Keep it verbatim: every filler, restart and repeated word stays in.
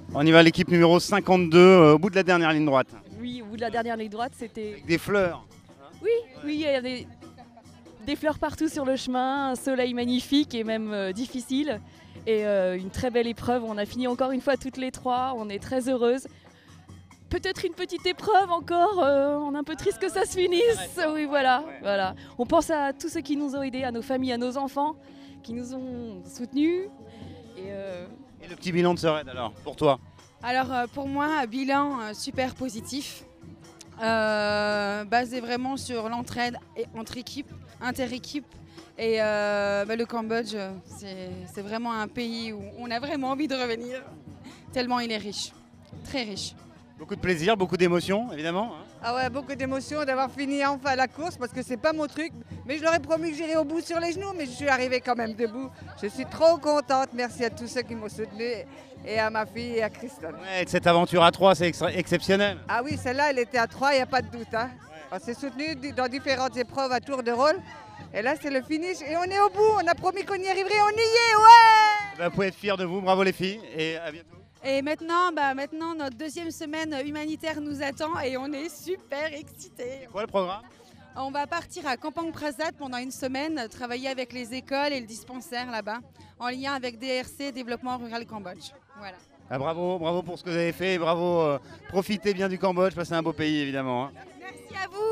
On y va, l'équipe numéro cinquante-deux, euh, au bout de la dernière ligne droite. Oui, au bout de la dernière ligne droite, c'était... Avec des fleurs. Oui, oui, il y a des, des fleurs partout sur le chemin, un soleil magnifique et même euh, difficile. Et euh, une très belle épreuve. On a fini encore une fois toutes les trois. On est très heureuses. Peut-être une petite épreuve encore. euh, on est un peu triste que ça se finisse. Oui, voilà, voilà. On pense à tous ceux qui nous ont aidés, à nos familles, à nos enfants, qui nous ont soutenus. Et, euh, Et le petit bilan de ce raid alors, pour toi? Alors euh, pour moi, un bilan euh, super positif, euh, basé vraiment sur l'entraide et- entre équipes, inter-équipes. Et euh, bah, le Cambodge, euh, c'est c'est vraiment un pays où on a vraiment envie de revenir, tellement il est riche, très riche. Beaucoup de plaisir, beaucoup d'émotions, évidemment. hein. Ah ouais, beaucoup d'émotions d'avoir fini enfin la course parce que c'est pas mon truc. Mais je leur ai promis que j'irais au bout sur les genoux, mais je suis arrivée quand même debout. Je suis trop contente. Merci à tous ceux qui m'ont soutenu et à ma fille et à Christophe. Ouais, et de cette aventure à trois, c'est extra- exceptionnel. Ah oui, celle-là, elle était à trois, il n'y a pas de doute. hein. On s'est soutenu dans différentes épreuves à tour de rôle. Et là, c'est le finish et on est au bout. On a promis qu'on y arriverait, on y est, ouais! Eh ben, vous pouvez être fiers de vous, bravo les filles, et à bientôt. Et maintenant, bah, maintenant, notre deuxième semaine humanitaire nous attend et on est super excités. C'est quoi le programme? On va partir à Kampong Prasat pendant une semaine, travailler avec les écoles et le dispensaire là-bas, en lien avec D R C, Développement Rural Cambodge. Voilà. Ah, bravo, bravo pour ce que vous avez fait, et bravo, euh, profitez bien du Cambodge, parce que c'est un beau pays évidemment. hein. Merci à vous.